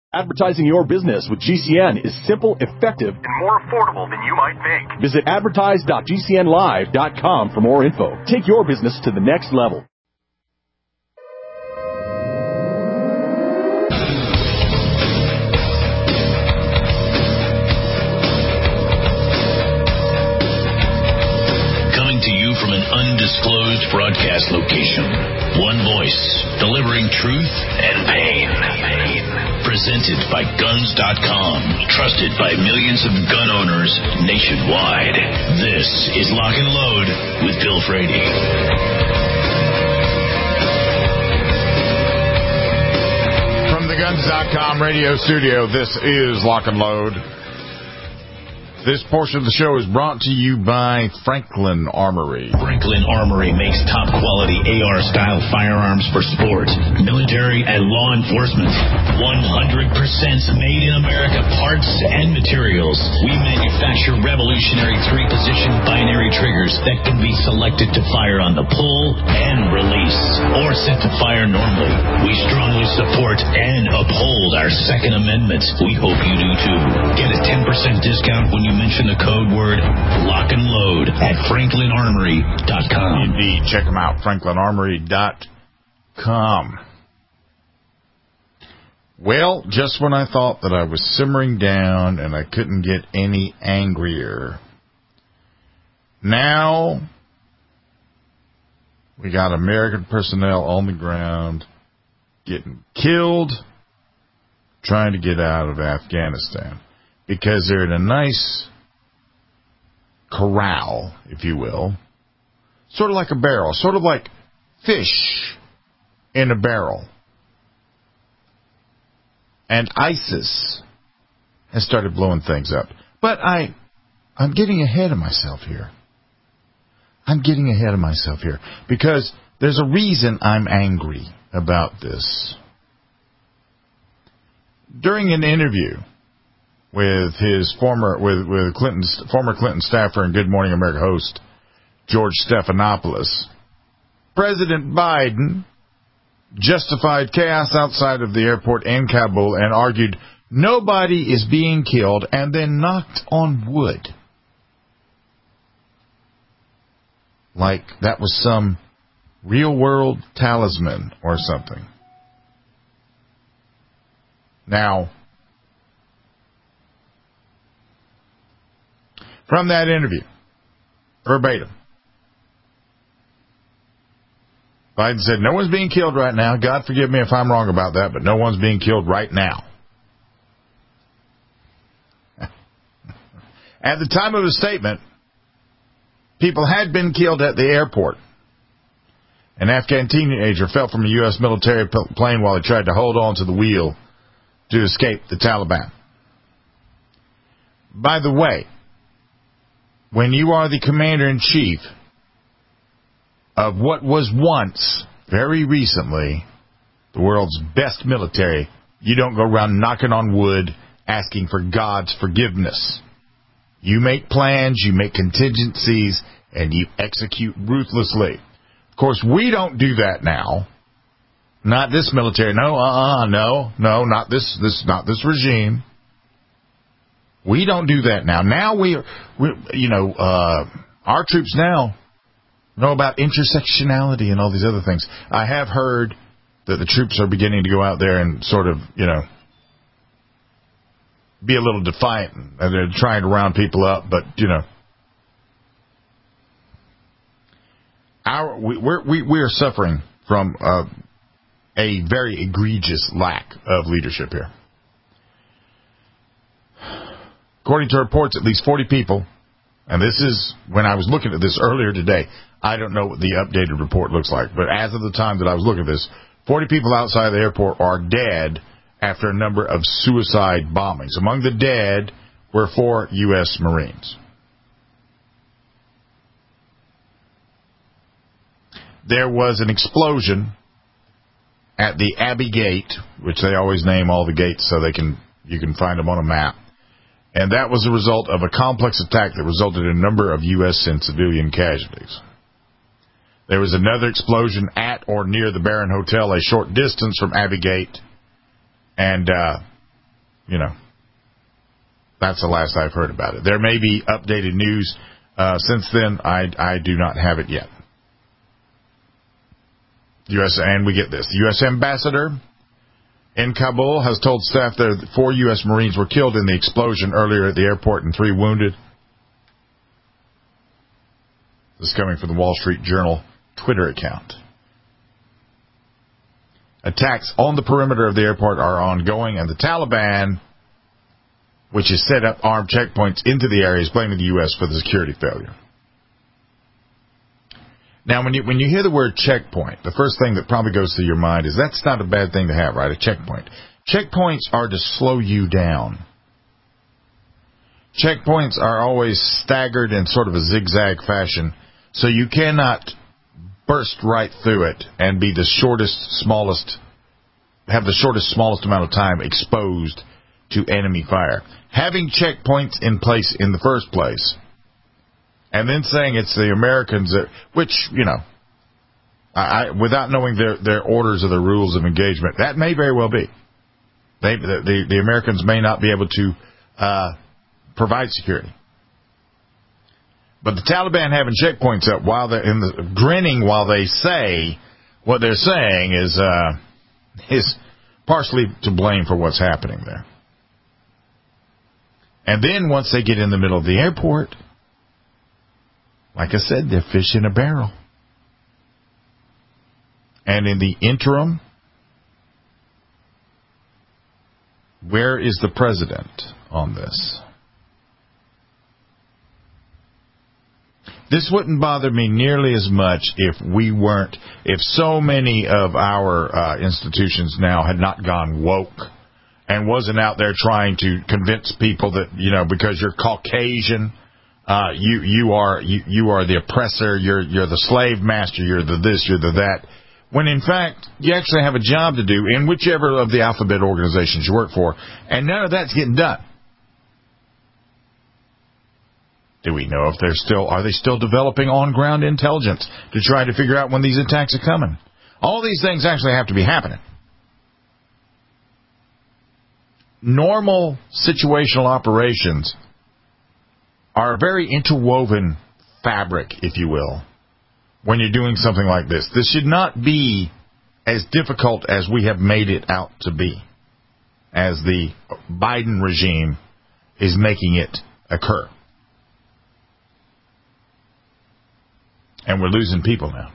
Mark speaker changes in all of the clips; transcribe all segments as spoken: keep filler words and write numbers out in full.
Speaker 1: Advertising your business with G C N is simple, effective,
Speaker 2: and more affordable than you might think.
Speaker 1: Visit advertise dot g c n live dot com for more info. Take your business to the next level.
Speaker 3: Coming to you from an undisclosed broadcast location. One voice, delivering truth and pain. Presented by guns dot com, trusted by millions of gun owners nationwide. This is Lock and Load with Bill Frady.
Speaker 4: From the guns dot com radio studio, this is Lock and Load. This portion of the show is brought to you by Franklin Armory.
Speaker 3: Franklin Armory makes top-quality A R-style firearms for sport, military, and law enforcement. one hundred percent made in America parts and materials. We manufacture revolutionary three-position binary triggers that can be selected to fire on the pull and release, or set to fire normally. We strongly support and uphold our Second Amendment. We hope you do too. Get a ten percent discount when you mention the code word Lock and Load at franklin armory dot com.
Speaker 4: Indeed, check them out, franklin armory dot com. Well, just when I thought that I was simmering down and I couldn't get any angrier, now we got American personnel on the ground getting killed trying to get out of Afghanistan. Because they're in a nice corral, if you will. Sort of like a barrel. Sort of like fish in a barrel. And ISIS has started blowing things up. But I, I'm getting ahead of myself here. I'm getting ahead of myself here. Because there's a reason I'm angry about this. During an interview with his former, with, with Clinton's former Clinton staffer and Good Morning America host, George Stephanopoulos, President Biden justified chaos outside of the airport in Kabul and argued nobody is being killed, and then knocked on wood. Like that was some real-world talisman or something. Now, from that interview, verbatim, Biden said, no one's being killed right now. God forgive me if I'm wrong about that, but no one's being killed right now. At the time of his statement, people had been killed at the airport. An Afghan teenager fell from a U S military plane while he tried to hold on to the wheel to escape the Taliban. By the way, when you are the commander-in-chief of what was once, very recently, the world's best military, you don't go around knocking on wood asking for God's forgiveness. You make plans, you make contingencies, and you execute ruthlessly. Of course, we don't do that now. Not this military. No, uh-uh, no, no, not this, this, not this regime. We don't do that now. Now we, we you know, uh, our troops now know about intersectionality and all these other things. I have heard that the troops are beginning to go out there and sort of, you know, be a little defiant, and they're trying to round people up, but, you know, our we we're, we we are suffering from uh, a very egregious lack of leadership here. According to reports, at least forty people, and this is when I was looking at this earlier today. I don't know what the updated report looks like, but as of the time that I was looking at this, forty people outside the airport are dead after a number of suicide bombings. Among the dead were four U S Marines. There was an explosion at the Abbey Gate, which they always name all the gates so they can you can find them on a map. And that was a result of a complex attack that resulted in a number of U S and civilian casualties. There was another explosion at or near the Barron Hotel, a short distance from Abbey Gate. And uh, you know, that's the last I've heard about it. There may be updated news uh, since then. I, I do not have it yet. U S And we get this. The U S ambassador in Kabul has told staff that four U S Marines were killed in the explosion earlier at the airport and three wounded. This is coming from the Wall Street Journal Twitter account. Attacks on the perimeter of the airport are ongoing, and the Taliban, which has set up armed checkpoints into the area, is blaming the U S for the security failure. Now, when you when you hear the word checkpoint, the first thing that probably goes through your mind is that's not a bad thing to have, right? A checkpoint. Checkpoints are to slow you down. Checkpoints are always staggered in sort of a zigzag fashion, so you cannot burst right through it and be the shortest, smallest, have the shortest, smallest amount of time exposed to enemy fire. Having checkpoints in place in the first place, and then saying it's the Americans that, which, you know, I, without knowing their, their orders or the rules of engagement, that may very well be. They, the, the, the Americans may not be able to uh, provide security. But the Taliban having checkpoints up while they're in the, grinning while they say what they're saying is uh, is partially to blame for what's happening there. And then once they get in the middle of the airport, like I said, they're fish in a barrel. And in the interim, where is the president on this? This wouldn't bother me nearly as much if we weren't, if so many of our uh, institutions now had not gone woke and wasn't out there trying to convince people that, you know, because you're Caucasian, uh, you you are you, you are the oppressor, you're you're the slave master, you're the this, you're the that. When in fact you actually have a job to do in whichever of the alphabet organizations you work for, and none of that's getting done. Do we know if they're still, are they still developing on-ground intelligence to try to figure out when these attacks are coming? All these things actually have to be happening. Normal situational operations are a very interwoven fabric, if you will, when you're doing something like this. This should not be as difficult as we have made it out to be, as the Biden regime is making it occur. And we're losing people now.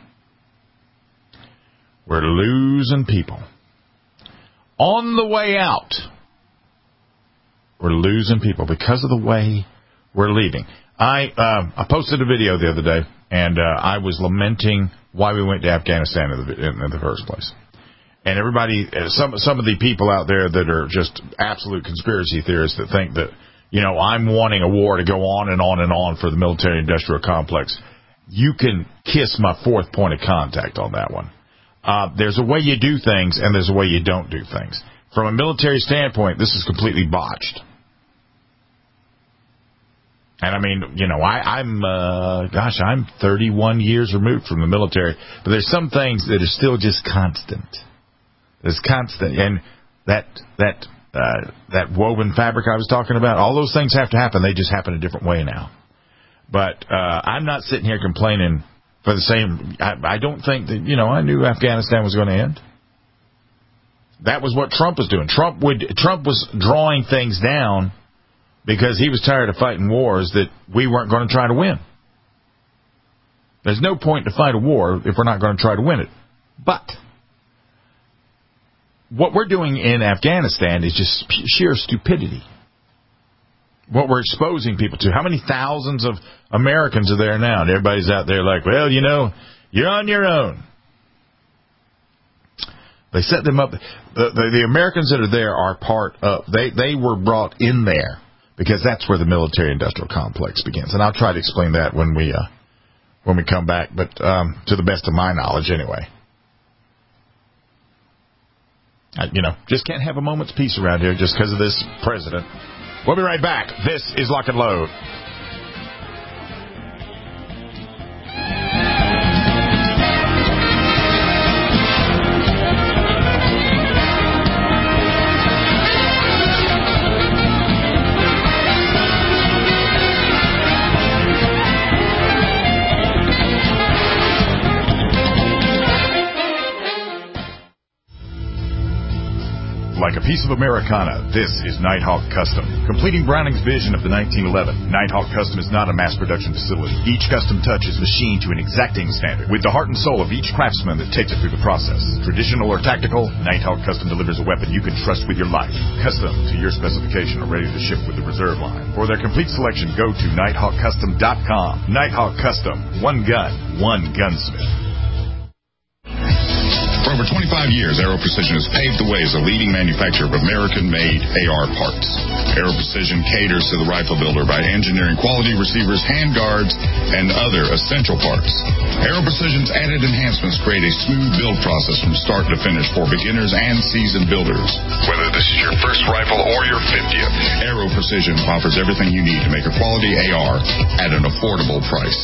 Speaker 4: We're losing people. On the way out, we're losing people because of the way we're leaving. I uh, I posted a video the other day, and uh, I was lamenting why we went to Afghanistan in the, in, in the first place. And everybody, some some of the people out there that are just absolute conspiracy theorists that think that, you know, I'm wanting a war to go on and on and on for the military-industrial complex. You can kiss my fourth point of contact on that one. Uh, there's a way you do things, and there's a way you don't do things. From a military standpoint, this is completely botched. And I mean, you know, I, I'm, uh, gosh, I'm thirty-one years removed from the military, but there's some things that are still just constant. It's constant, and that that uh, that woven fabric I was talking about, all those things have to happen. They just happen a different way now. But uh, I'm not sitting here complaining for the same. I, I don't think that, you know, I knew Afghanistan was going to end. That was what Trump was doing. Trump would Trump was drawing things down because he was tired of fighting wars that we weren't going to try to win. There's no point to fight a war if we're not going to try to win it. But what we're doing in Afghanistan is just sheer stupidity. What we're exposing people to. How many thousands of Americans are there now? And everybody's out there like, well, you know, you're on your own. They set them up. The, the, the Americans that are there are part of, they, they were brought in there because that's where the military-industrial complex begins. And I'll try to explain that when we, uh, when we come back, but um, to the best of my knowledge anyway. I, you know, just can't have a moment's peace around here just because of this president. We'll be right back. This is Lock and Load. piece of Americana, this is Nighthawk Custom. Completing Browning's vision of the nineteen eleven, Nighthawk Custom is not a mass production facility. Each custom touch is machined to an exacting standard, with the heart and soul of each craftsman that takes it through the process. Traditional or tactical, Nighthawk Custom delivers a weapon you can trust with your life. Custom to your specification or ready to ship with the reserve line. For their complete selection, go to nighthawk custom dot com. Nighthawk Custom. One gun, one gunsmith.
Speaker 5: For over twenty-five years, Aero Precision has paved the way as a leading manufacturer of American-made A R parts. Aero Precision caters to the rifle builder by engineering quality receivers, handguards, and other essential parts. Aero Precision's added enhancements create a smooth build process from start to finish for beginners and seasoned builders. Whether this is your first rifle or your fiftieth, Aero Precision offers everything you need to make a quality A R at an affordable price.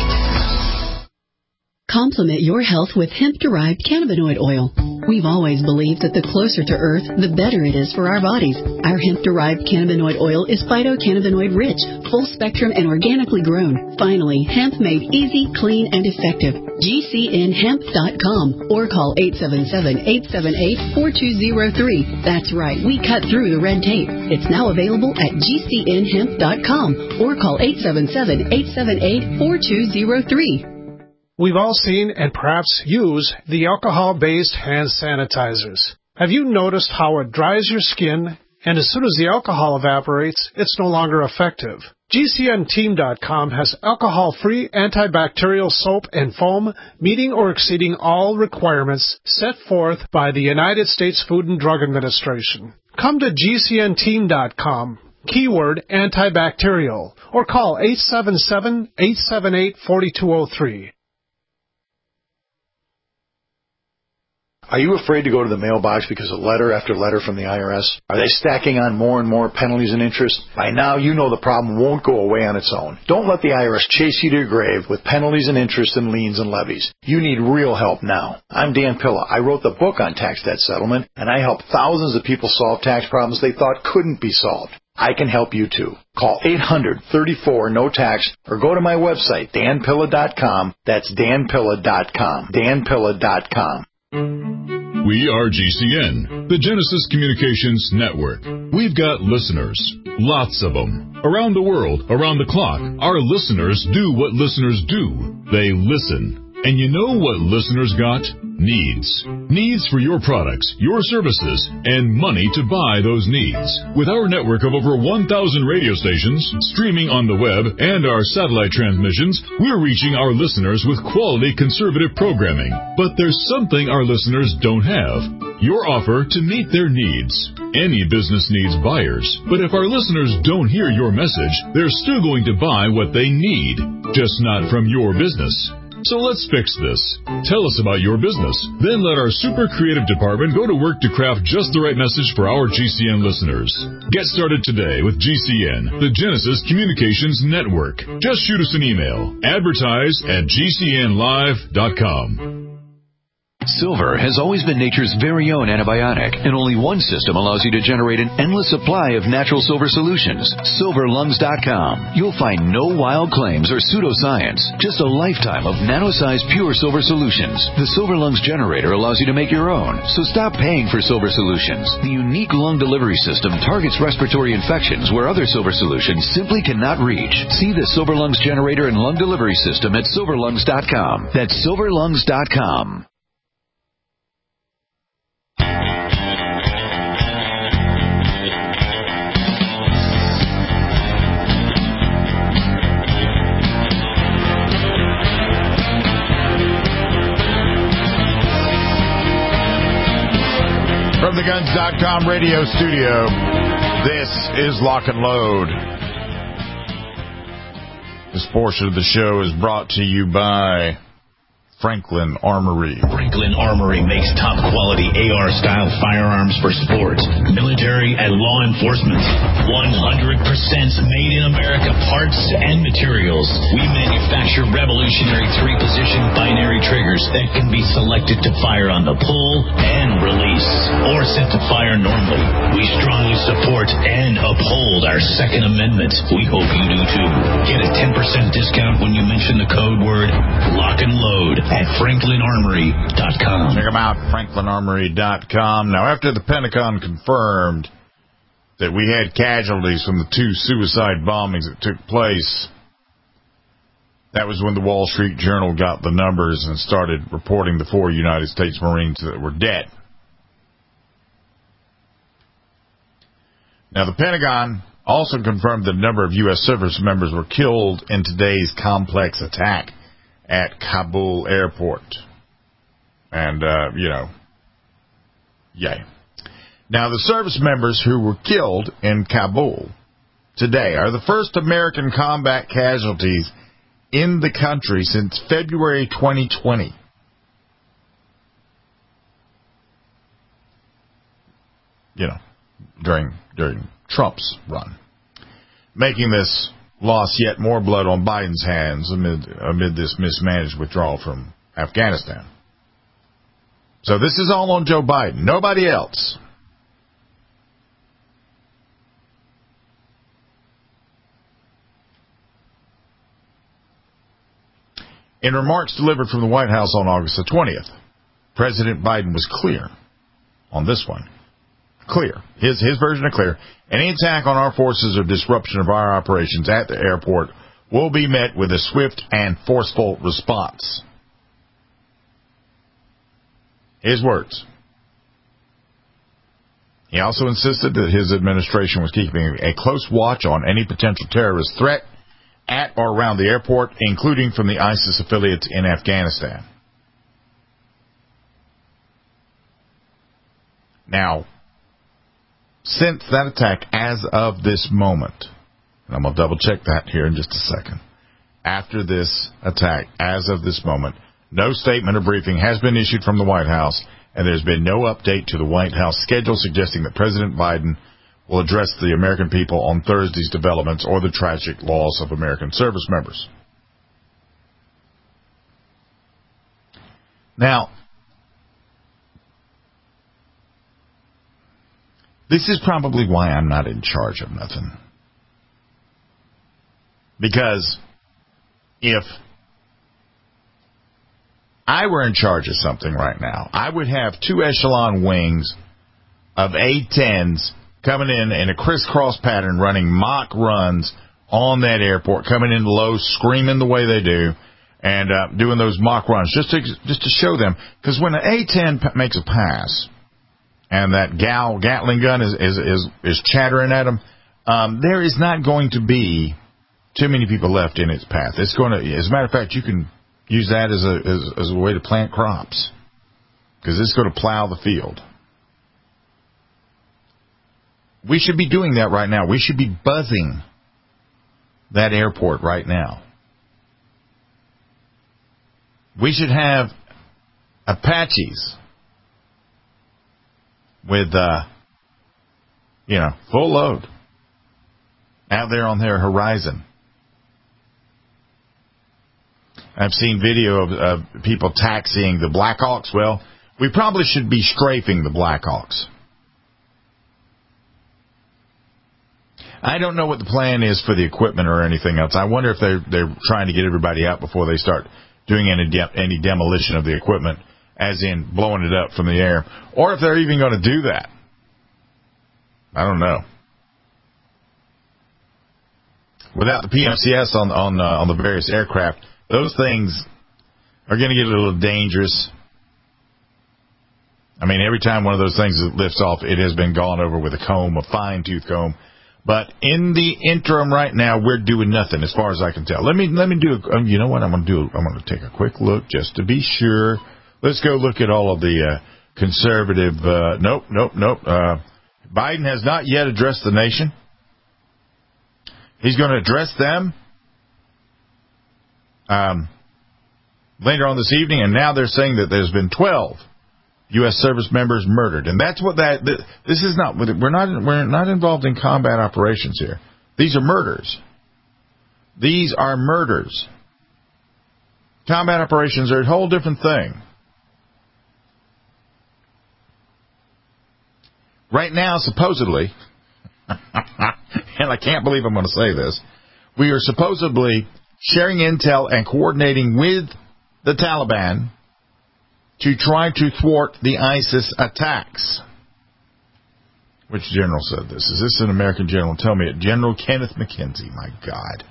Speaker 6: Complement your health with hemp-derived cannabinoid oil. We've always believed that the closer to Earth, the better it is for our bodies. Our hemp-derived cannabinoid oil is phytocannabinoid-rich, full-spectrum, and organically grown. Finally, hemp made easy, clean, and effective. G C N hemp dot com or call eight seven seven, eight seven eight, four two zero three. That's right, we cut through the red tape. It's now available at G C N hemp dot com or call eight seven seven, eight seven eight, four two zero three.
Speaker 7: We've all seen and perhaps use the alcohol-based hand sanitizers. Have you noticed how it dries your skin, and as soon as the alcohol evaporates, it's no longer effective? G C N team dot com has alcohol-free antibacterial soap and foam meeting or exceeding all requirements set forth by the United States Food and Drug Administration. Come to G C N team dot com, keyword antibacterial, or call eight seven seven, eight seven eight, four two zero three.
Speaker 8: Are you afraid to go to the mailbox because of letter after letter from the I R S? Are they stacking on more and more penalties and interest? By now, you know the problem won't go away on its own. Don't let the I R S chase you to your grave with penalties and interest and liens and levies. You need real help now. I'm Dan Pilla. I wrote the book on tax debt settlement, and I help thousands of people solve tax problems they thought couldn't be solved. I can help you too. Call eight hundred, thirty-four, no tax or go to my website, dan pilla dot com. That's dan pilla dot com. dan pilla dot com.
Speaker 9: We are G C N, the Genesis Communications Network. We've got listeners, lots of them. Around the world, around the clock, our listeners do what listeners do. They listen. And you know what listeners got? Needs. Needs for your products, your services, and money to buy those needs. With our network of over one thousand radio stations, streaming on the web, and our satellite transmissions, we're reaching our listeners with quality conservative programming. But there's something our listeners don't have. Your offer to meet their needs. Any business needs buyers, but if our listeners don't hear your message, they're still going to buy what they need, just not from your business. So let's fix this. Tell us about your business. Then let our super creative department go to work to craft just the right message for our G C N listeners. Get started today with G C N, the Genesis Communications Network. Just shoot us an email. Advertise at G C N live dot com.
Speaker 10: Silver has always been nature's very own antibiotic, and only one system allows you to generate an endless supply of natural silver solutions. silver lungs dot com. You'll find no wild claims or pseudoscience, just a lifetime of nano-sized pure silver solutions. The Silver Lungs generator allows you to make your own, so stop paying for silver solutions. The unique lung delivery system targets respiratory infections where other silver solutions simply cannot reach. See the Silver Lungs generator and lung delivery system at silver lungs dot com. That's silver lungs dot com.
Speaker 4: From the guns dot com radio studio, this is Lock and Load. This portion of the show is brought to you by Franklin Armory.
Speaker 3: Franklin Armory makes top-quality A R-style firearms for sports, military, and law enforcement. one hundred percent made in America parts and materials. We manufacture revolutionary three-position binary triggers that can be selected to fire on the pull and release, or set to fire normally. We strongly support and uphold our Second Amendment. We hope you do too. Get a ten percent discount when you mention the code word lock and load at franklin armory dot com.
Speaker 4: Check them out, franklin armory dot com. Now, after the Pentagon confirmed that we had casualties from the two suicide bombings that took place, that was when the Wall Street Journal got the numbers and started reporting the four United States Marines that were dead. Now, the Pentagon also confirmed that a number of U S service members were killed in today's complex attack at Kabul airport. And, uh, you know, yay. Now, the service members who were killed in Kabul today are the first American combat casualties in the country since February twenty twenty. You know, during during Trump's run, making this loss yet more blood on Biden's hands amid amid this mismanaged withdrawal from Afghanistan. So this is all on Joe Biden, nobody else. In remarks delivered from the White House on August the twentieth, President Biden was clear on this one. Clear. His his version of clear. Any attack on our forces or disruption of our operations at the airport will be met with a swift and forceful response. His words. He also insisted that his administration was keeping a close watch on any potential terrorist threat at or around the airport, including from the ISIS affiliates in Afghanistan. Now, since that attack, as of this moment, and I'm going to double check that here in just a second, after this attack, as of this moment, no statement or briefing has been issued from the White House, and there's been no update to the White House schedule suggesting that President Biden will address the American people on Thursday's developments or the tragic loss of American service members. Now, this is probably why I'm not in charge of nothing. Because if I were in charge of something right now, I would have two echelon wings of A tens coming in in a crisscross pattern, running mock runs on that airport, coming in low, screaming the way they do, and uh, doing those mock runs just to just to show them. Because when an A ten p- makes a pass, and that Gal Gatling gun is is is, is chattering at them, um, there is not going to be too many people left in its path. It's going to, as a matter of fact, you can use that as a as, as a way to plant crops, because it's going to plow the field. We should be doing that right now. We should be buzzing that airport right now. We should have Apaches with, uh, you know, full load out there on their horizon. I've seen video of, of people taxiing the Blackhawks. Well, we probably should be strafing the Blackhawks. I don't know what the plan is for the equipment or anything else. I wonder if they're, they're trying to get everybody out before they start doing any, de- any demolition of the equipment, as in blowing it up from the air, or if they're even going to do that. I don't know. Without the P M C S on on uh, on the various aircraft, those things are going to get a little dangerous. I mean, every time one of those things lifts off, it has been gone over with a comb, a fine-tooth comb. But in the interim right now, we're doing nothing as far as I can tell. Let me let me do. Um, you know what I'm going to do? I'm going to take a quick look just to be sure. Let's go look at all of the uh, conservative. Uh, nope, nope, nope. Uh, Biden has not yet addressed the nation. He's going to address them um, later on this evening, and now they're saying that there's been twelve U S service members murdered, and that's what that. This is not. We're not. We're not involved in combat operations here. These are murders. These are murders. Combat operations are a whole different thing. Right now, supposedly, and I can't believe I'm going to say this. We are supposedly sharing intel and coordinating with the Taliban to try to thwart the ISIS attacks. Which general said this? Is this an American general? Tell me it. General Kenneth McKenzie. My God.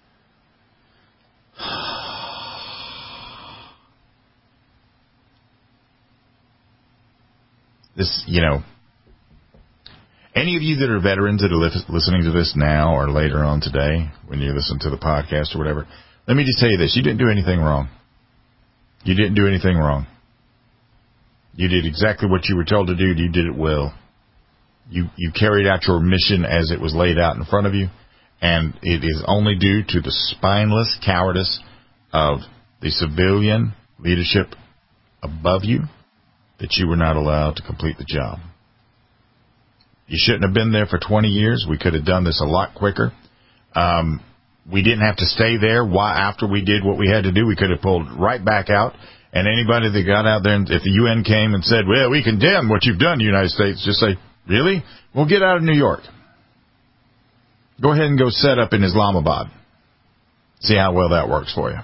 Speaker 4: This, you know, any of you that are veterans that are listening to this now or later on today, when you listen to the podcast or whatever, let me just tell you this. You didn't do anything wrong. You didn't do anything wrong. You did exactly what you were told to do. You did it well. You you carried out your mission as it was laid out in front of you, and it is only due to the spineless cowardice of the civilian leadership above you that you were not allowed to complete the job. You shouldn't have been there for twenty years. We could have done this a lot quicker. Um, we didn't have to stay there. Why? After we did what we had to do, we could have pulled right back out. And anybody that got out there, and if the U N came and said, well, we condemn what you've done, United States, just say, really? Well, get out of New York. Go ahead and go set up in Islamabad. See how well that works for you.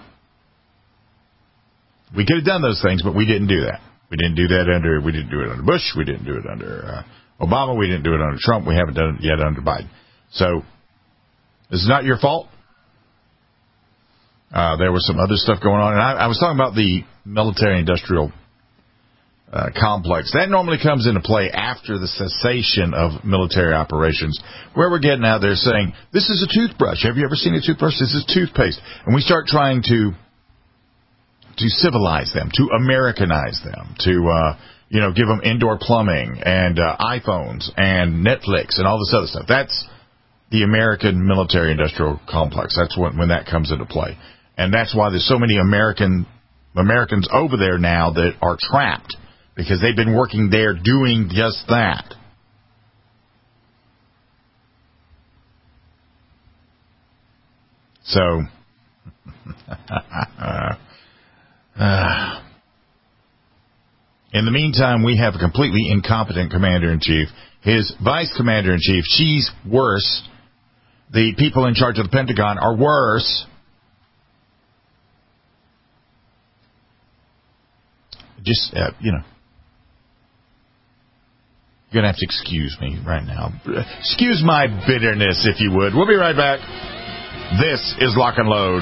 Speaker 4: We could have done those things, but we didn't do that. We didn't do that under, we didn't do it under Bush. We didn't do it under uh, Obama. We didn't do it under Trump. We haven't done it yet under Biden. So this is not your fault. Uh, there was some other stuff going on. And I, I was talking about the military-industrial uh, complex. That normally comes into play after the cessation of military operations, where we're getting out there saying, this is a toothbrush. Have you ever seen a toothbrush? This is toothpaste. And we start trying to to civilize them, to Americanize them, to, uh, you know, give them indoor plumbing and uh, iPhones and Netflix and all this other stuff. That's the American military-industrial complex. That's when, when that comes into play. And that's why there's so many American Americans over there now that are trapped, because they've been working there doing just that. So, uh, in the meantime, we have a completely incompetent commander-in-chief. His vice commander-in-chief, she's worse. The people in charge of the Pentagon are worse. Just, uh, you know, you're going to have to excuse me right now. Excuse my bitterness, if you would. We'll be right back. This is Lock and Load.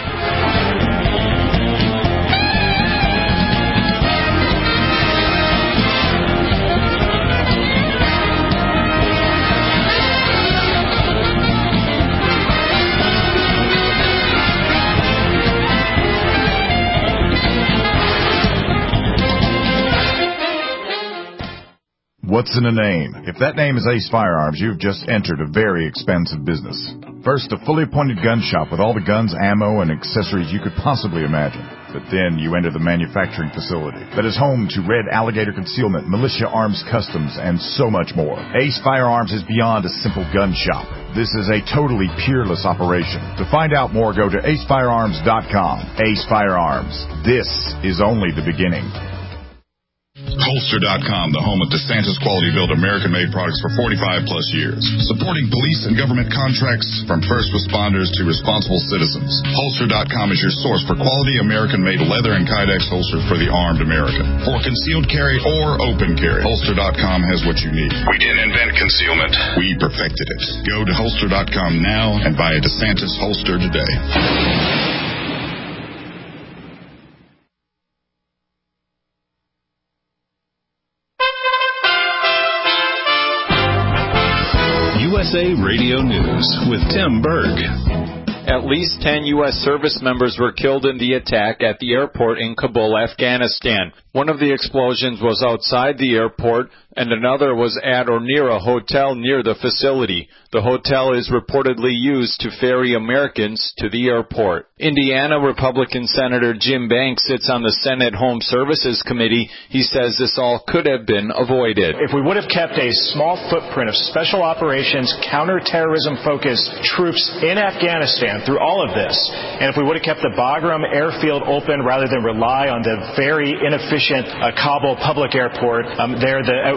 Speaker 11: What's in a name? If that name is Ace Firearms, you've just entered a very expensive business. First, a fully appointed gun shop with all the guns, ammo, and accessories you could possibly imagine. But then you enter the manufacturing facility that is home to Red Alligator Concealment, Militia Arms Customs, and so much more. Ace Firearms is beyond a simple gun shop. This is a totally peerless operation. To find out more, go to ace firearms dot com. Ace Firearms. This is only the beginning.
Speaker 5: Holster dot com, the home of DeSantis quality built American-made products for forty-five plus years. Supporting police and government contracts from first responders to responsible citizens. Holster dot com is your source for quality American-made leather and Kydex holsters for the armed American. For concealed carry or open carry, Holster dot com has what you need.
Speaker 2: We didn't invent concealment.
Speaker 5: We perfected it. Go to Holster dot com now and buy a DeSantis holster today.
Speaker 3: U S A Radio News with Tim Berg.
Speaker 12: At least ten U S service members were killed in the attack at the airport in Kabul, Afghanistan. One of the explosions was outside the airport, and another was at or near a hotel near the facility. The hotel is reportedly used to ferry Americans to the airport. Indiana Republican Senator Jim Banks sits on the Senate Home Services Committee. He says this all could have been avoided.
Speaker 13: If we would have kept a small footprint of special operations, counterterrorism-focused troops in Afghanistan through all of this, and if we would have kept the Bagram airfield open rather than rely on the very inefficient uh, Kabul public airport, um, there the, uh,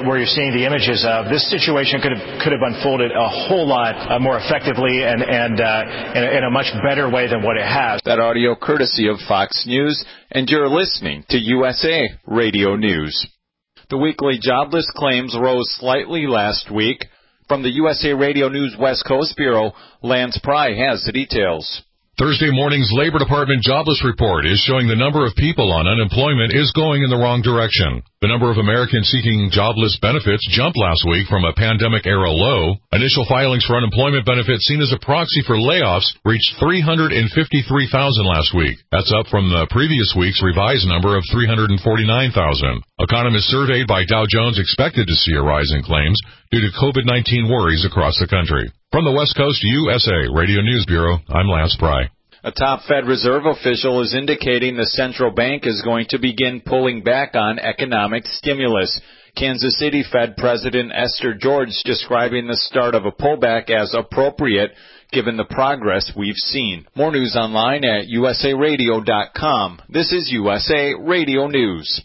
Speaker 13: where you're seeing the images of, this situation could have could have unfolded a whole lot uh, more effectively and and uh, in, a, in a much better way than what it has.
Speaker 12: That audio courtesy of Fox News, and you're listening to U S A Radio News. The weekly jobless claims rose slightly last week. From the U S A Radio News West Coast Bureau, Lance Pry has the details.
Speaker 14: Thursday morning's Labor Department jobless report is showing the number of people on unemployment is going in the wrong direction. The number of Americans seeking jobless benefits jumped last week from a pandemic-era low. Initial filings for unemployment benefits seen as a proxy for layoffs reached three hundred fifty-three thousand last week. That's up from the previous week's revised number of three hundred forty-nine thousand. Economists surveyed by Dow Jones expected to see a rise in claims due to COVID nineteen worries across the country. From the West Coast U S A Radio News Bureau, I'm Lance Pry.
Speaker 12: A top Fed Reserve official is indicating the central bank is going to begin pulling back on economic stimulus. Kansas City Fed President Esther George describing the start of a pullback as appropriate given the progress we've seen. More news online at U S A radio dot com. This is U S A Radio News.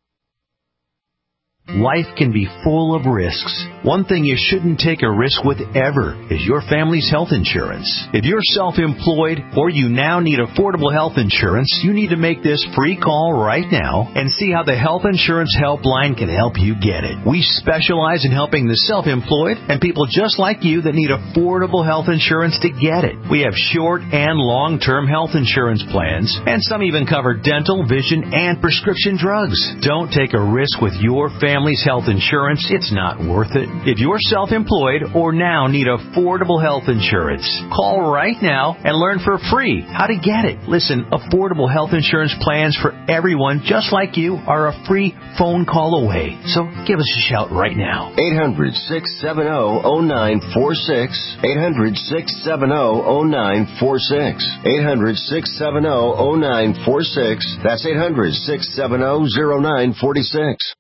Speaker 15: Life can be full of risks. One thing you shouldn't take a risk with ever is your family's health insurance. If you're self-employed or you now need affordable health insurance, you need to make this free call right now and see how the Health Insurance Helpline can help you get it. We specialize in helping the self-employed and people just like you that need affordable health insurance to get it. We have short and long-term health insurance plans, and some even cover dental, vision, and prescription drugs. Don't take a risk with your family. Family's health insurance, it's not worth it. If you're self-employed or now need affordable health insurance, call right now and learn for free how to get it. Listen, affordable health insurance plans for everyone just like you are a free phone call away. So give us a shout right now.
Speaker 16: eight hundred, six seven zero, zero nine four six. eight hundred, six seven zero, zero nine four six. eight hundred, six seven zero, zero nine four six. That's eight hundred, six seven zero, zero nine four six.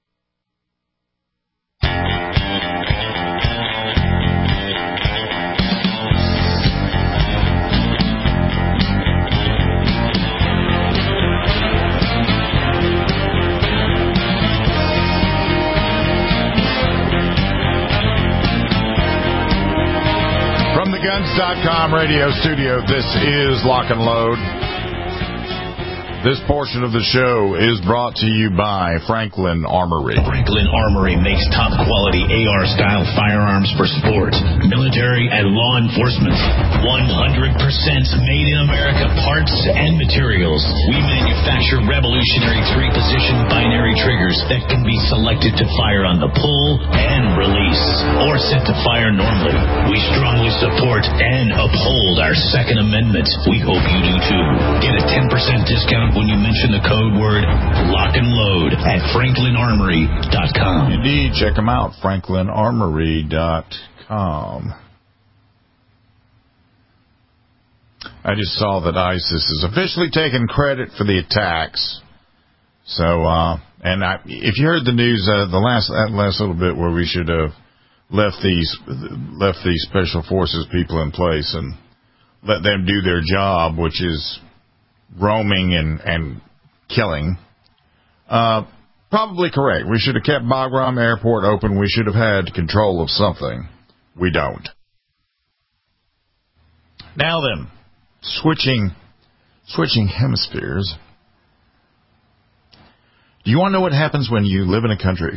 Speaker 4: Guns dot com radio studio, this is Lock and Load. This portion of the show is brought to you by Franklin Armory.
Speaker 3: Franklin Armory makes top-quality A R-style firearms for sport, military, and law enforcement. one hundred percent made in America parts and materials. We manufacture revolutionary three-position binary triggers that can be selected to fire on the pull and release, or set to fire normally. We strongly support and uphold our Second Amendment. We hope you do too. Get a ten percent discount when you mention the code word Lock and Load at franklin armory dot com.
Speaker 4: Indeed, check them out, franklin armory dot com. I just saw that ISIS has officially taken credit for the attacks. So, uh, and I, if you heard the news, uh, the last that last little bit where we should have left these left these special forces people in place and let them do their job, which is roaming and, and killing. Uh, probably correct. We should have kept Bagram Airport open. We should have had control of something. We don't. Now then, switching, switching hemispheres. Do you want to know what happens when you live in a country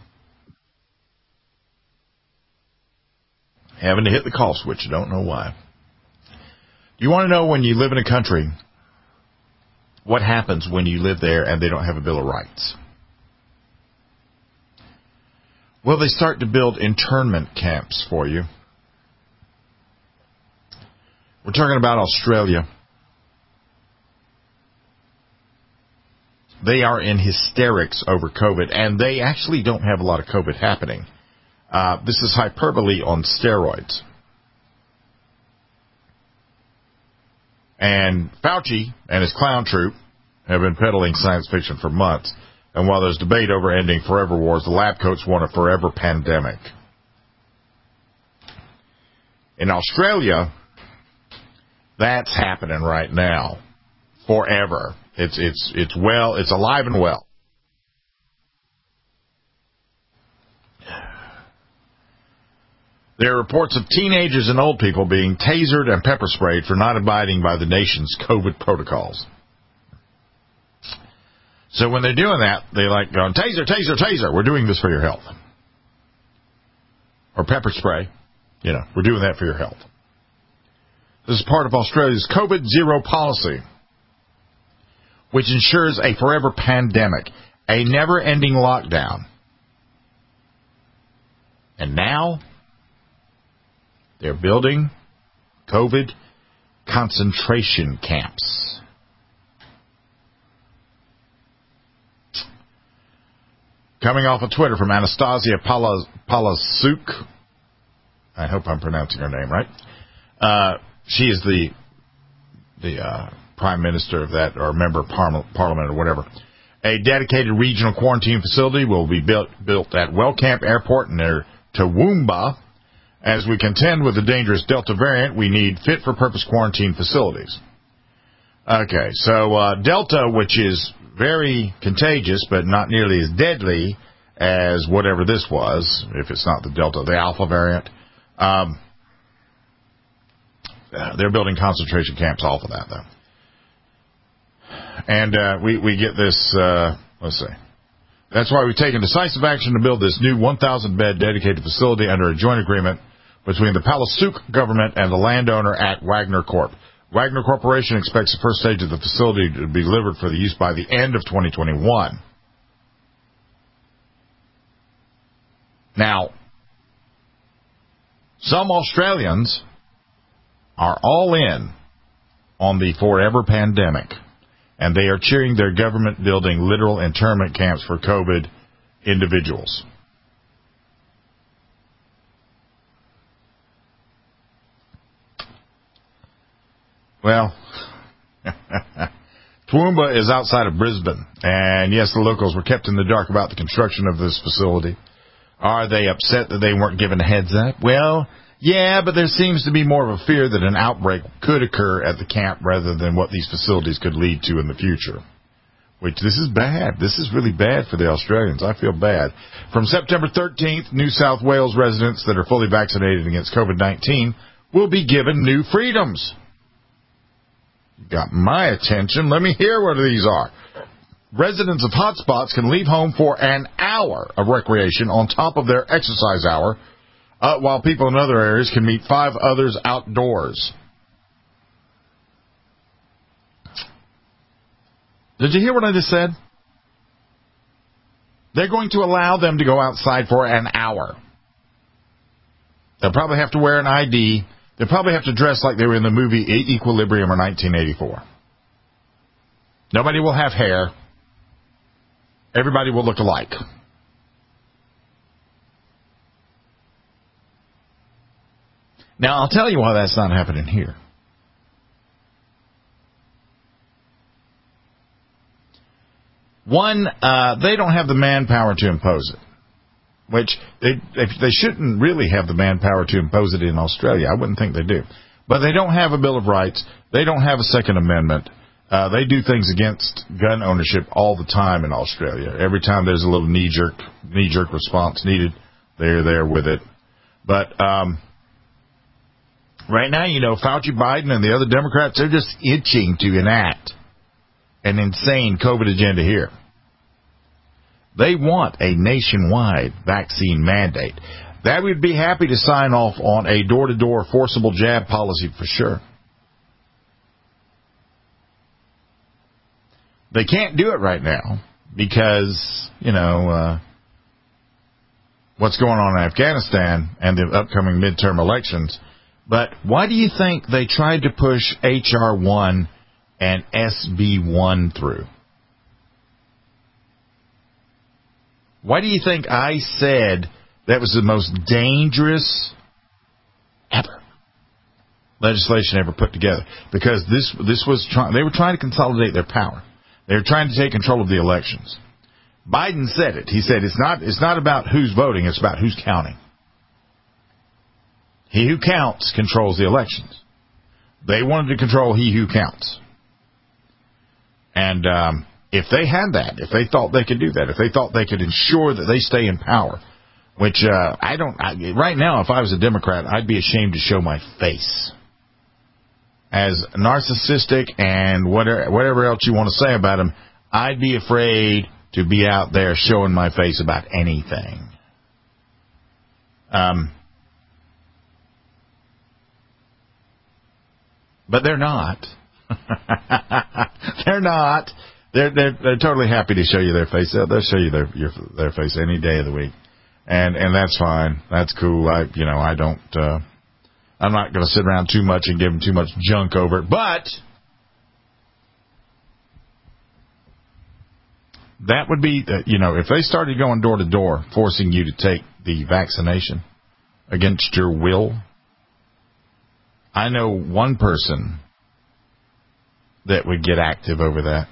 Speaker 4: having to hit the call switch? You don't know why. Do you want to know when you live in a country what happens when you live there and they don't have a Bill of Rights? Well, they start to build internment camps for you. We're talking about Australia. They are in hysterics over COVID, and they actually don't have a lot of COVID happening. Uh, this is hyperbole on steroids. And Fauci and his clown troupe have been peddling science fiction for months. And while there's debate over ending forever wars, the lab coats want a forever pandemic. In Australia, that's happening right now. Forever. It's it's it's well, it's alive and well. There are reports of teenagers and old people being tasered and pepper sprayed for not abiding by the nation's COVID protocols. So when they're doing that, they like going, taser, taser, taser, we're doing this for your health. Or pepper spray, you know, we're doing that for your health. This is part of Australia's COVID zero policy, which ensures a forever pandemic, a never-ending lockdown. And now they're building COVID concentration camps. Coming off of Twitter from Anastasia Palaszczuk. I hope I'm pronouncing her name right. Uh, she is the the uh, prime minister of that, or member of parliament, parliament or whatever. A dedicated regional quarantine facility will be built built at Wellcamp Airport near Toowoomba. As we contend with the dangerous Delta variant, we need fit-for-purpose quarantine facilities. Okay, so uh, Delta, which is very contagious but not nearly as deadly as whatever this was, if it's not the Delta, the Alpha variant, um, they're building concentration camps off of that, though. And uh, we, we get this, uh, let's see. That's why we've taken decisive action to build this new one thousand bed dedicated facility under a joint agreement between the Palaszczuk government and the landowner at Wagner Corp. Wagner Corporation expects the first stage of the facility to be delivered for the use by the end of twenty twenty-one. Now, some Australians are all in on the forever pandemic, and they are cheering their government building literal internment camps for COVID individuals. Well, Toowoomba is outside of Brisbane, and yes, the locals were kept in the dark about the construction of this facility. Are they upset that they weren't given a heads up? Well, yeah, but there seems to be more of a fear that an outbreak could occur at the camp rather than what these facilities could lead to in the future. Which, this is bad. This is really bad for the Australians. I feel bad. From September thirteenth, New South Wales residents that are fully vaccinated against COVID nineteen will be given new freedoms. Got my attention. Let me hear what these are. Residents of hotspots can leave home for an hour of recreation on top of their exercise hour, uh, while people in other areas can meet five others outdoors. Did you hear what I just said? They're going to allow them to go outside for an hour. They'll probably have to wear an I D. They'll probably have to dress like they were in the movie Equilibrium or nineteen eighty-four. Nobody will have hair. Everybody will look alike. Now, I'll tell you why that's not happening here. One, uh, they don't have the manpower to impose it. Which, they, they shouldn't really have the manpower to impose it in Australia. I wouldn't think they do. But they don't have a Bill of Rights. They don't have a Second Amendment. Uh, they do things against gun ownership all the time in Australia. Every time there's a little knee-jerk, knee-jerk response needed, they're there with it. But um, right now, you know, Fauci, Biden, and the other Democrats, they're just itching to enact an insane COVID agenda here. They want a nationwide vaccine mandate. That would be happy to sign off on a door-to-door forcible jab policy for sure. They can't do it right now because, you know, uh, what's going on in Afghanistan and the upcoming midterm elections. But why do you think they tried to push H R one and S B one through? Why do you think I said that was the most dangerous ever legislation ever put together? Because this this was try, they were trying to consolidate their power. They were trying to take control of the elections. Biden said it. He said it's not it's not about who's voting, it's about who's counting. He who counts controls the elections. They wanted to control he who counts. And um, if they had that, if they thought they could do that, if they thought they could ensure that they stay in power, which uh, I don't. I, right now, if I was a Democrat, I'd be ashamed to show my face. As narcissistic and whatever, whatever else you want to say about him, I'd be afraid to be out there showing my face about anything. Um, but they're not. they're not. They're, they're they're totally happy to show you their face. They'll, they'll show you their your, their face any day of the week, and and that's fine. That's cool. I you know I don't. Uh, I'm not going to sit around too much and give them too much junk over it. But that would be, uh, you know, if they started going door to door, forcing you to take the vaccination against your will. I know one person that would get active over that.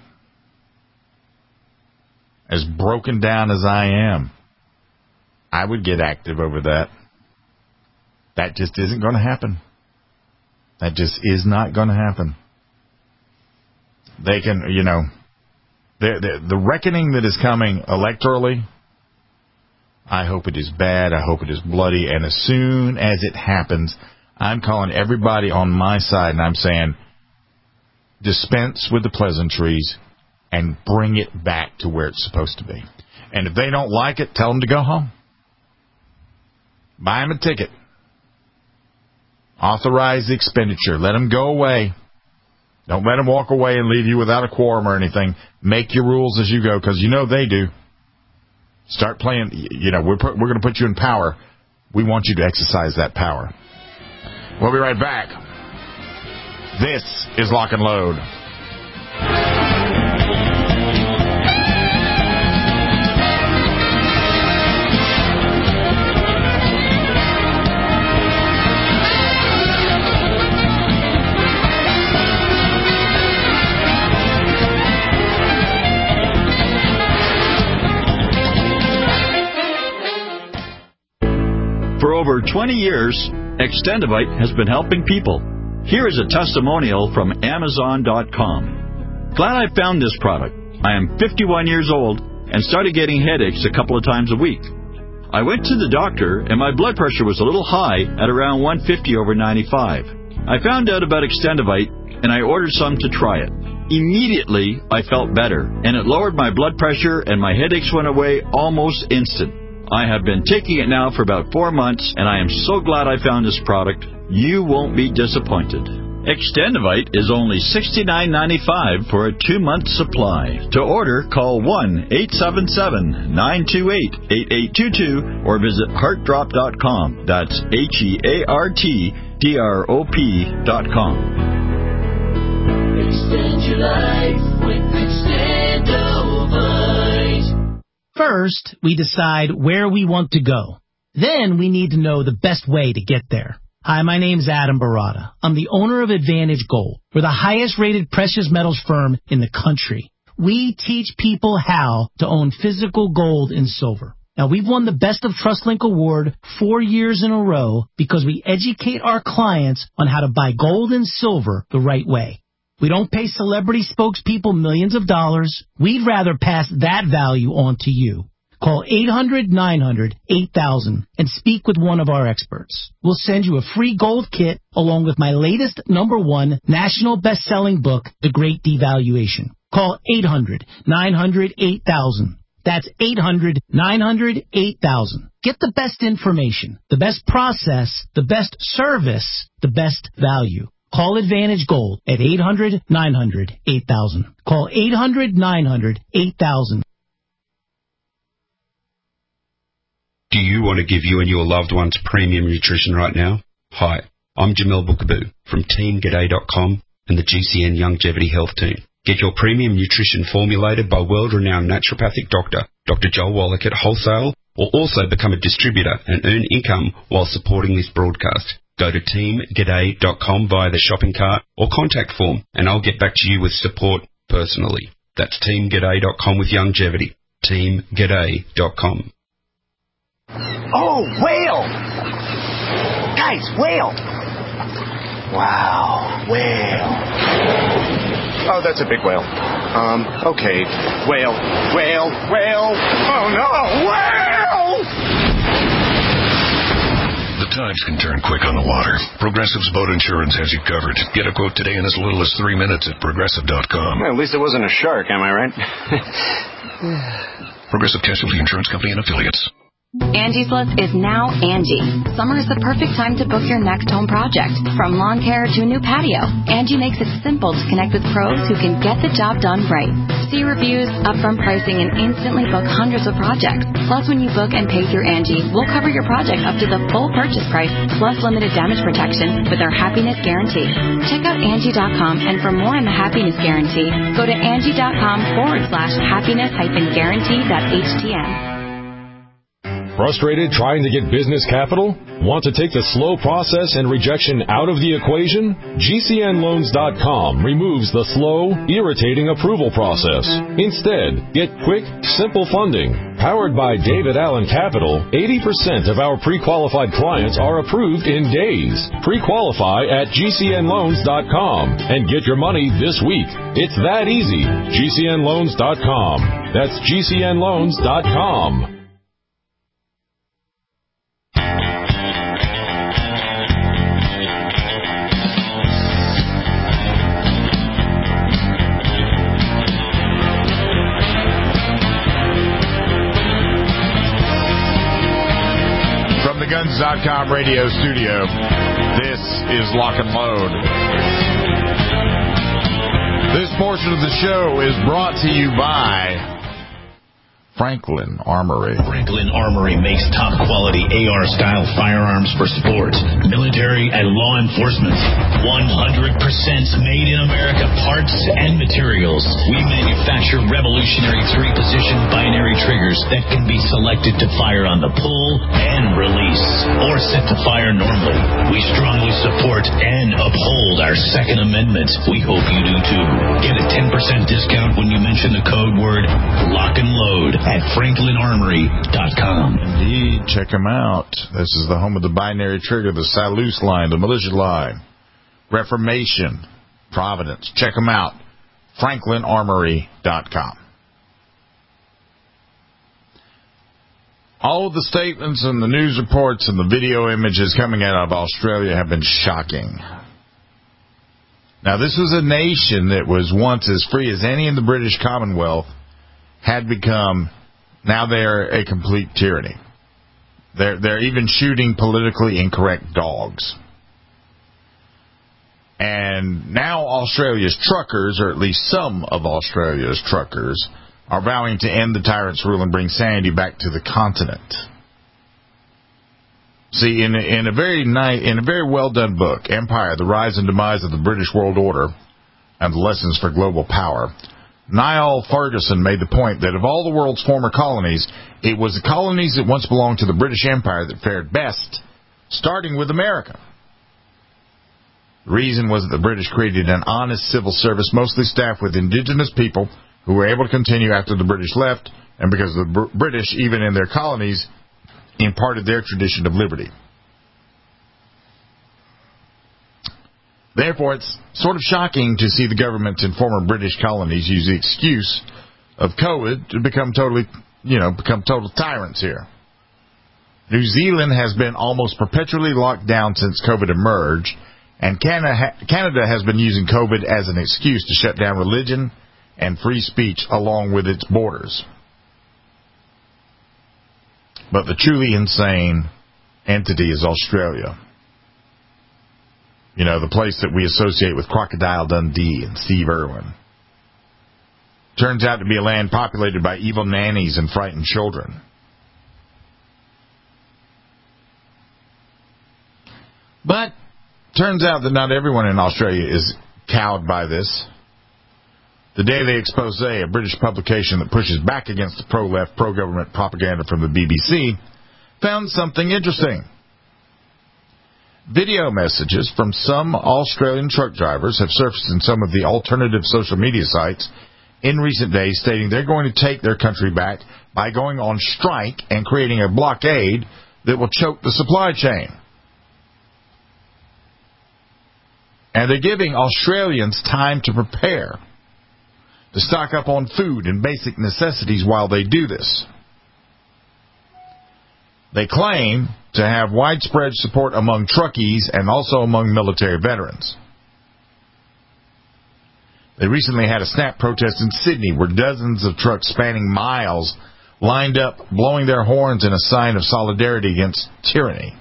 Speaker 4: As broken down as I am, I would get active over that. That just isn't going to happen. That just is not going to happen. They can, you know, the, the, the reckoning that is coming electorally, I hope it is bad. I hope it is bloody. And as soon as it happens, I'm calling everybody on my side and I'm saying, dispense with the pleasantries and bring it back to where it's supposed to be. And if they don't like it, tell them to go home. Buy them a ticket. Authorize the expenditure. Let them go away. Don't let them walk away and leave you without a quorum or anything. Make your rules as you go, because you know they do. Start playing. You know, we're put, we're going to put you in power. We want you to exercise that power. We'll be right back. This is Lock and Load.
Speaker 17: For over twenty years, Extendivite has been helping people. Here is a testimonial from Amazon dot com. Glad I found this product. I am fifty-one years old and started getting headaches a couple of times a week. I went to the doctor and my blood pressure was a little high at around one fifty over ninety-five. I found out about Extendivite and I ordered some to try it. Immediately, I felt better and it lowered my blood pressure and my headaches went away almost instant. I have been taking it now for about four months, and I am so glad I found this product. You won't be disappointed. Extendivite is only sixty-nine ninety-five for a two-month supply. To order, call one eight seven seven, nine two eight, eight eight two two or visit heart drop dot com. That's H E A R T D R O P dot com.
Speaker 18: Extend your life with Extendivite.
Speaker 19: First, we decide where we want to go. Then we need to know the best way to get there. Hi, my name's Adam Barada. I'm the owner of Advantage Gold. We're the highest rated precious metals firm in the country. We teach people how to own physical gold and silver. Now, we've won the Best of TrustLink Award four years in a row because we educate our clients on how to buy gold and silver the right way. We don't pay celebrity spokespeople millions of dollars. We'd rather pass that value on to you. Call eight hundred, nine hundred, eight thousand and speak with one of our experts. We'll send you a free gold kit along with my latest number one national best-selling book, The Great Devaluation. Call eight hundred, nine hundred, eight thousand. That's eight hundred, nine hundred, eight thousand. Get the best information, the best process, the best service, the best value. Call Advantage Gold at eight hundred, nine hundred, eight thousand. Call eight hundred, nine hundred, eight thousand.
Speaker 20: Do you want to give you and your loved ones premium nutrition right now? Hi, I'm Jamel Bookaboo from Team G'day dot com and the G C N Longevity Health Team. Get your premium nutrition formulated by world-renowned naturopathic doctor, Doctor Joel Wallach at wholesale, or also become a distributor and earn income while supporting this broadcast. Go to Team G'day dot com via the shopping cart or contact form, and I'll get back to you with support personally. That's Team G'day dot com with longevity. Team G'day dot com.
Speaker 21: Oh, whale! Guys, whale! Wow, whale.
Speaker 22: Oh, that's a big whale. Um, okay. Whale, whale, whale. Oh, no, whale!
Speaker 2: Times can turn quick on the water. Progressive's boat insurance has you covered. Get a quote today in as little as three minutes at Progressive dot com.
Speaker 22: Well, at least it wasn't a shark, am I right?
Speaker 2: Progressive Casualty Insurance Company and Affiliates.
Speaker 1: Angie's List is now Angie. Summer is the perfect time to book your next home project. From lawn care to a new patio, Angie makes it simple to connect with pros who can get the job done right. See reviews, upfront pricing, and instantly book hundreds of projects. Plus, when you book and pay through Angie, we'll cover your project up to the full purchase price, plus limited damage protection with our Happiness Guarantee. Check out Angie dot com, and for more on the Happiness Guarantee, go to Angie dot com forward slash happiness hyphen guarantee dot H T M.
Speaker 6: Frustrated trying to get business capital? Want to take the slow process and rejection out of the equation? G C N loans dot com removes the slow, irritating approval process. Instead, get quick, simple funding. Powered by David Allen Capital, eighty percent of our pre-qualified clients are approved in days. Pre-qualify at G C N loans dot com and get your money this week. It's that easy. G C N loans dot com. That's G C N loans dot com.
Speaker 4: Guns dot com radio studio. This is Lock and Load. This portion of the show is brought to you by Franklin Armory.
Speaker 3: Franklin Armory makes top-quality A R-style firearms for sports, military, and law enforcement. one hundred percent made in America parts and materials. We manufacture revolutionary three-position binary triggers that can be selected to fire on the pull and release, or set to fire normally. We strongly support and uphold our Second Amendment. We hope you do too. Get a ten percent discount when you mention the code word Lock and Load at Franklin Armory dot com.
Speaker 4: Indeed, check them out. This is the home of the binary trigger, the Salus line, the militia line, Reformation, Providence. Check them out. Franklin Armory dot com. All of the statements and the news reports and the video images coming out of Australia have been shocking. Now, this was a nation that was once as free as any in the British Commonwealth, had become, now they're a complete tyranny. They're, they're even shooting politically incorrect dogs. And now Australia's truckers, or at least some of Australia's truckers, are vowing to end the tyrant's rule and bring sanity back to the continent. See, in a, in a very nice, in a very well done book, Empire: The Rise and Demise of the British World Order and the Lessons for Global Power, Niall Ferguson made the point that of all the world's former colonies, it was the colonies that once belonged to the British Empire that fared best, starting with America. The reason was that the British created an honest civil service, mostly staffed with indigenous people who were able to continue after the British left, and because the Br- British, even in their colonies, imparted their tradition of liberty. Therefore, it's sort of shocking to see the government in former British colonies use the excuse of COVID to become totally, you know, become total tyrants here. New Zealand has been almost perpetually locked down since COVID emerged, and Canada, Canada has been using COVID as an excuse to shut down religion and free speech along with its borders. But the truly insane entity is Australia. You know, the place that we associate with Crocodile Dundee and Steve Irwin. Turns out to be a land populated by evil nannies and frightened children. But turns out that not everyone in Australia is cowed by this. The Daily Expose, a British publication that pushes back against the pro-left, pro-government propaganda from the B B C, found something interesting. Video messages from some Australian truck drivers have surfaced in some of the alternative social media sites in recent days stating they're going to take their country back by going on strike and creating a blockade that will choke the supply chain. And they're giving Australians time to prepare, to stock up on food and basic necessities while they do this. They claim to have widespread support among truckies and also among military veterans. They recently had a snap protest in Sydney where dozens of trucks spanning miles lined up, blowing their horns in a sign of solidarity against tyranny.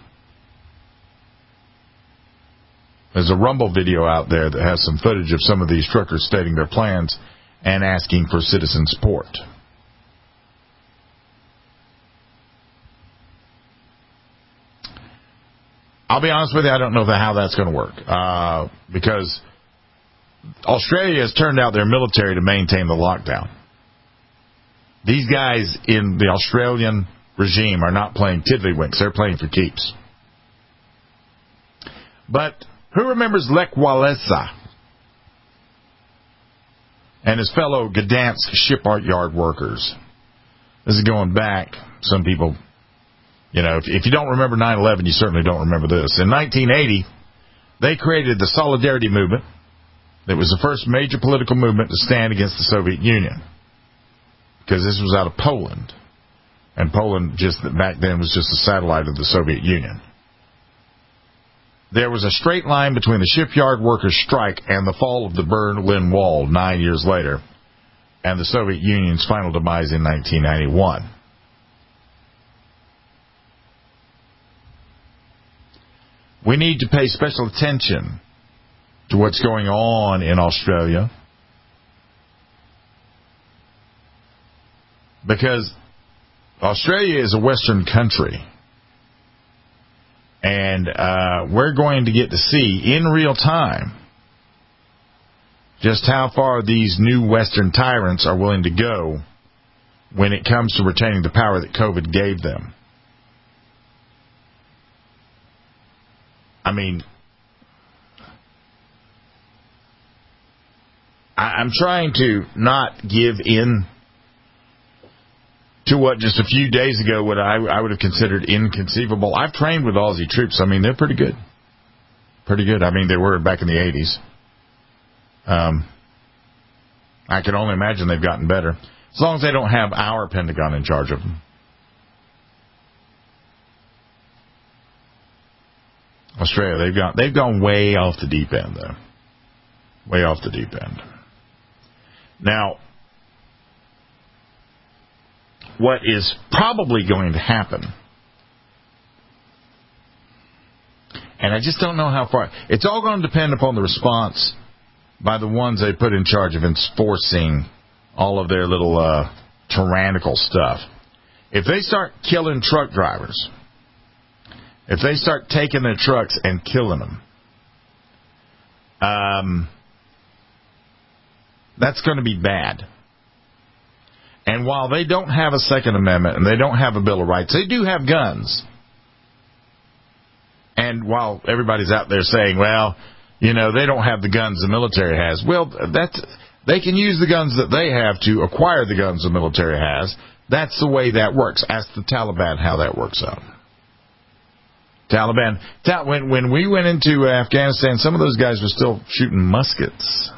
Speaker 4: There's a Rumble video out there that has some footage of some of these truckers stating their plans and asking for citizen support. I'll be honest with you, I don't know how that's going to work. Uh, because Australia has turned out their military to maintain the lockdown. These guys in the Australian regime are not playing tiddlywinks. They're playing for keeps. But who remembers Lech Walesa and his fellow Gdansk shipyard workers? This is going back. Some people, you know, if, if you don't remember nine eleven, you certainly don't remember this. In nineteen eighty, they created the Solidarity Movement. It was the first major political movement to stand against the Soviet Union. Because this was out of Poland. And Poland, just back then, was just a satellite of the Soviet Union. There was a straight line between the shipyard workers' strike and the fall of the Berlin Wall nine years later, and the Soviet Union's final demise in nineteen ninety-one. We need to pay special attention to what's going on in Australia, because Australia is a Western country. And uh, we're going to get to see in real time just how far these new Western tyrants are willing to go when it comes to retaining the power that COVID gave them. I mean, I, I'm trying to not give in to what just a few days ago what I, I would have considered inconceivable. I've trained with Aussie troops. I mean, they're pretty good. Pretty good. I mean, they were back in the eighties. Um, I can only imagine they've gotten better. As long as they don't have our Pentagon in charge of them. Australia, they've gone, they've gone way off the deep end, though. Way off the deep end. Now, what is probably going to happen, and I just don't know how far, it's all going to depend upon the response by the ones they put in charge of enforcing all of their little uh, tyrannical stuff. If they start killing truck drivers, if they start taking their trucks and killing them, um, that's going to be bad. And while they don't have a Second Amendment and they don't have a Bill of Rights, they do have guns. And while everybody's out there saying, well, you know, they don't have the guns the military has, well, that's, they can use the guns that they have to acquire the guns the military has. That's the way that works. Ask the Taliban how that works out. Taliban, when, when we went into Afghanistan, some of those guys were still shooting muskets.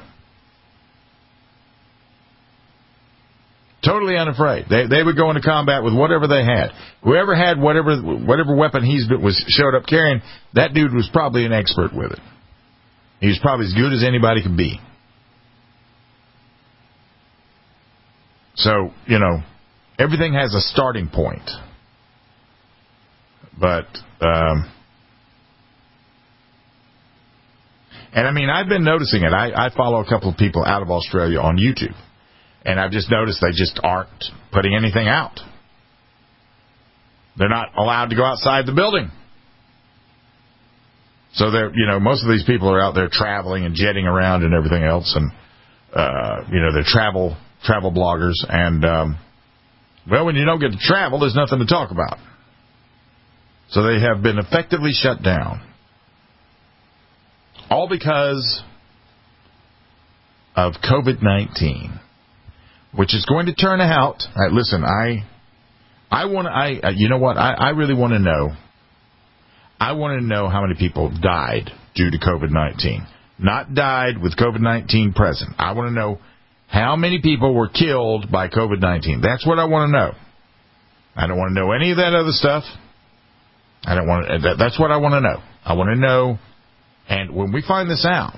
Speaker 4: Totally unafraid. They they would go into combat with whatever they had. Whoever had whatever whatever weapon he was showed up carrying, that dude was probably an expert with it. He was probably as good as anybody could be. So, you know, everything has a starting point. But, um, and I mean, I've been noticing it. I, I follow a couple of people out of Australia on YouTube. And I've just noticed they just aren't putting anything out. They're not allowed to go outside the building. So they're, you know, most of these people are out there traveling and jetting around and everything else. And, uh, you know, they're travel, travel bloggers. And, um, well, when you don't get to travel, there's nothing to talk about. So they have been effectively shut down. All because of COVID nineteen. Which is going to turn out. Right, listen, I, I want to. I, you know what? I, I really want to know. I want to know how many people died due to COVID nineteen. Not died with COVID nineteen present. I want to know how many people were killed by COVID nineteen. That's what I want to know. I don't want to know any of that other stuff. I don't want to, that, that's what I want to know. I want to know, and when we find this out,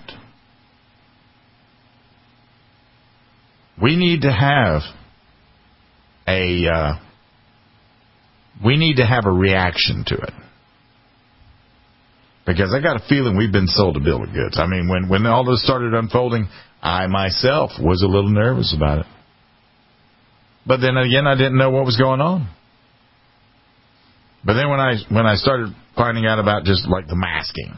Speaker 4: we need to have a, uh, we need to have a reaction to it. Because I got a feeling we've been sold a bill of goods. I mean, when, when all this started unfolding, I myself was a little nervous about it. But then again, I didn't know what was going on. But then when I when I started finding out about just like the masking.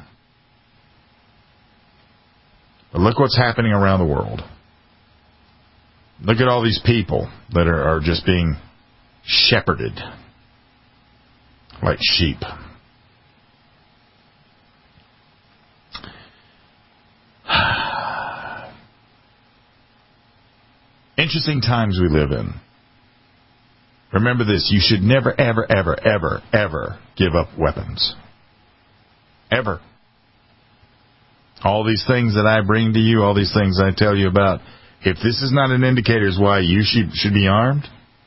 Speaker 4: But look what's happening around the world. Look at all these people that are, are just being shepherded like sheep. Interesting times we live in. Remember this, you should never, ever, ever, ever, ever give up weapons. Ever. All these things that I bring to you, all these things I tell you about, if this is not an indicator as why you should, should be armed,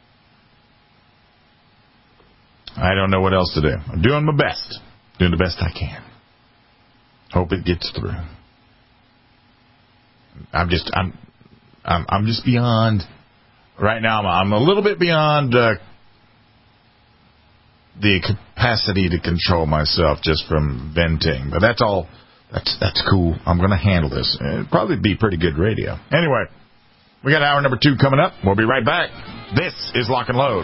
Speaker 4: I don't know what else to do. I'm doing my best. Doing the best I can. Hope it gets through. I'm just, I'm, I'm, I'm just beyond... Right now, I'm a little bit beyond uh, the capacity to control myself just from venting. But that's all. That's that's cool. I'm going to handle this. It'll probably be pretty good radio. Anyway, we got hour number two coming up. We'll be right back. This is Lock and Load.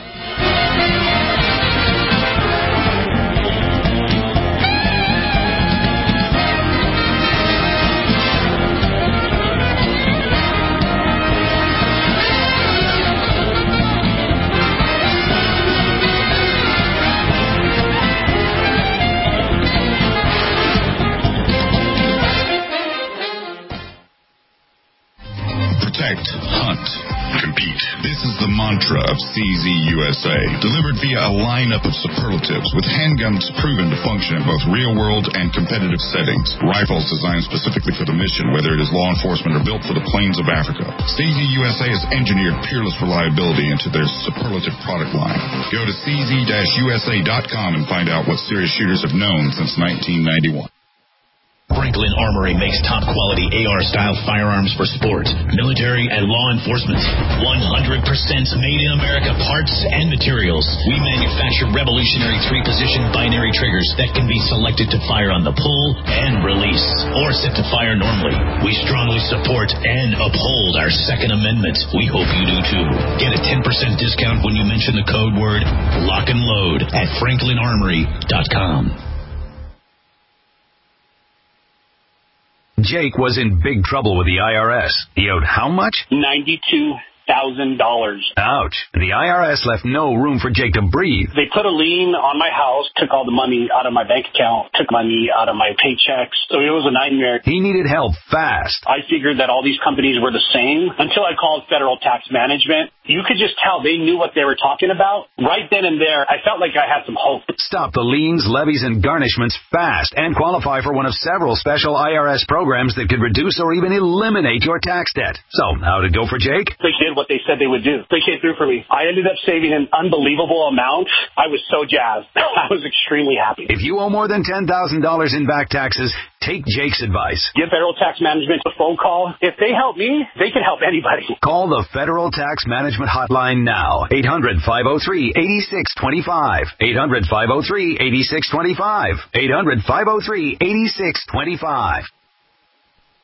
Speaker 5: Hunt, compete. This is the mantra of C Z U S A, delivered via a lineup of superlatives with handguns proven to function in both real-world and competitive settings. Rifles designed specifically for the mission, whether it is law enforcement or built for the plains of Africa. C Z U S A has engineered peerless reliability into their superlative product line. Go to C Z U S A dot com and find out what serious shooters have known since nineteen ninety-one.
Speaker 3: Franklin Armory makes top-quality A R-style firearms for sport, military, and law enforcement. one hundred percent made-in-America parts and materials. We manufacture revolutionary three-position binary triggers that can be selected to fire on the pull and release, or set to fire normally. We strongly support and uphold our Second Amendment. We hope you do, too. Get a ten percent discount when you mention the code word Lock and Load at franklin armory dot com.
Speaker 7: Jake was in big trouble with the I R S. He owed how much?
Speaker 8: ninety-two thousand dollars.
Speaker 7: Ouch. The I R S left no room for Jake to breathe.
Speaker 8: They put a lien on my house, took all the money out of my bank account, took money out of my paychecks. So it was a nightmare.
Speaker 7: He needed help fast.
Speaker 8: I figured that all these companies were the same until I called Federal Tax Management. You could just tell they knew what they were talking about. Right then and there, I felt like I had some hope.
Speaker 7: Stop the liens, levies, and garnishments fast and qualify for one of several special I R S programs that could reduce or even eliminate your tax debt. So, how'd it go for Jake?
Speaker 8: They did what they said they would do. They came through for me. I ended up saving an unbelievable amount. I was so jazzed. I was extremely happy.
Speaker 7: If you owe more than ten thousand dollars in back taxes, take Jake's advice.
Speaker 8: Give Federal Tax Management a phone call. If they help me, they can help anybody.
Speaker 7: Call the Federal Tax Management Hotline now. eight hundred, five oh three, eight six two five. eight hundred, five oh three, eight six two five. eight hundred, five oh three, eight six two five.